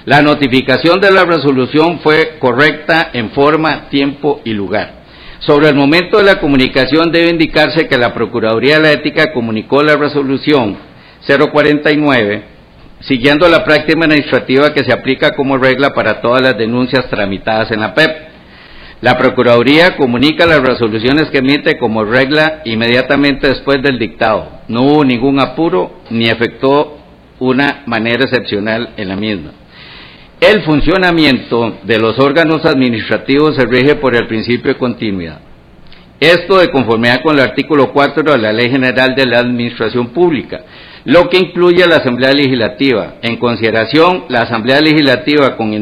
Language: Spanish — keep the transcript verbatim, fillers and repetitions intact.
La notificación de la resolución fue correcta en forma, tiempo y lugar. Sobre el momento de la comunicación debe indicarse que la Procuraduría de la Ética comunicó la resolución cero cuarenta y nueve, siguiendo la práctica administrativa que se aplica como regla para todas las denuncias tramitadas en la P E P. La Procuraduría comunica las resoluciones que emite como regla inmediatamente después del dictado. No hubo ningún apuro ni efectuó una manera excepcional en la misma. El funcionamiento de los órganos administrativos se rige por el principio de continuidad. Esto de conformidad con el artículo cuatro de la Ley General de la Administración Pública, lo que incluye a la Asamblea Legislativa. En consideración, la Asamblea Legislativa con